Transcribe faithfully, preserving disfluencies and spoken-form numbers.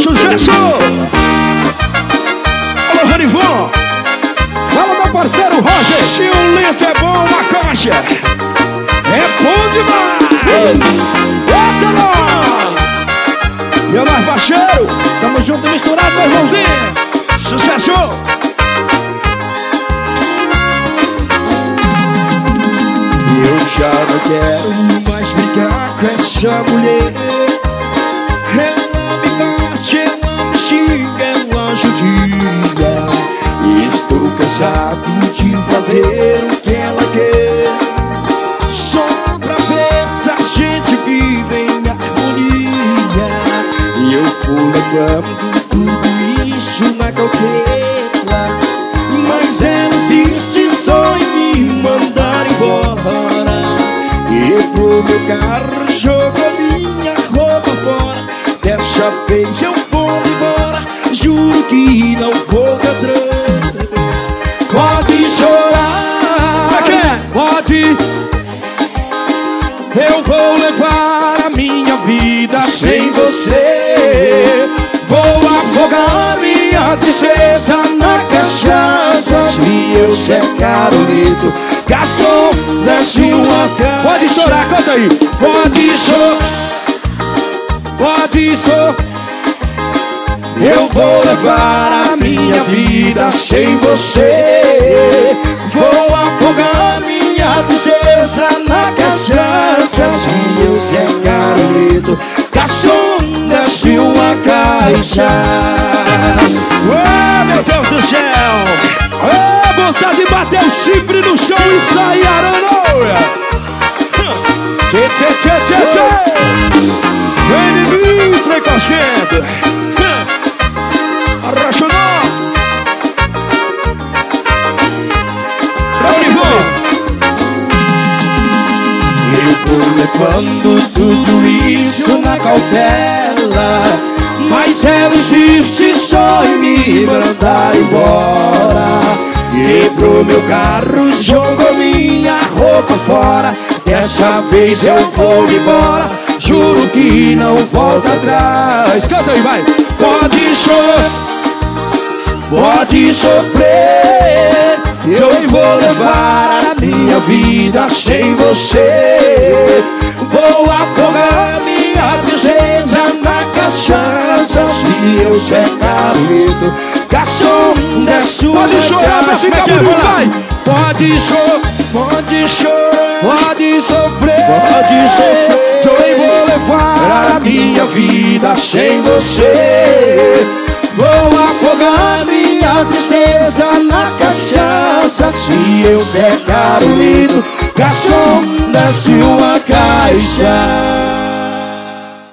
Sucesso! Alô, Ranivon! Fala, meu parceiro Roger! Se o litro é bom, uma caixa é bom demais! Eita, nós! Meu mais parceiro! Tamo junto e misturado, meu irmãozinho! Sucesso! Eu já não quero mais brincar com essa mulher. Ela me bate, ela me xinga, ela judia. Estou cansado de fazer o que ela quer, só pra ver se a gente vive em harmonia. E eu vou levando tudo isso na cautela, mas ela insiste só em me mandar embora. Quebrou meu carro, jogou minha roupa fora. Dessa vez eu vou embora, juro que não volto atrás. Pode chorar, pode. Eu vou levar a minha vida sem você. Vou afogar minha tristeza na cachaça. Se eu secar o litro, garçom, desce uma caixa. Pode chorar, canta aí. Pode chorar, pode chorar. Eu vou levar a minha vida sem você. Vou afogar minha tristeza na cachaça. Se eu secar o litro, garçom, desce uma caixa. Oh, meu Deus do céu! Oh, vontade de bater o chifre no chão e sair aranoia. Tchê, tchê, tchê, tchê, tchê. Vem de mim, trem cosquento. Arracionou. Eu vou levando tudo isso na cautela, mas ela insiste só em me mandar embora. Quebrou meu carro, jogou minha roupa fora. Dessa vez eu vou embora, juro que não volto atrás. Canta aí, vai! Pode chorar, pode sofrer. Eu vou levar a minha vida sem você. Vou afogar minha tristeza na cachaça. Se eu secar o litro, garçom, desce uma caixa. Pode chorar, mas fica bonito, vai! Pode chorar, pode chorar, pode sofrer, pode sofrer. Eu vou levar a minha vida sem você. Vou afogar minha tristeza na cachaça. Se eu secar o litro, garçom, desce uma caixa.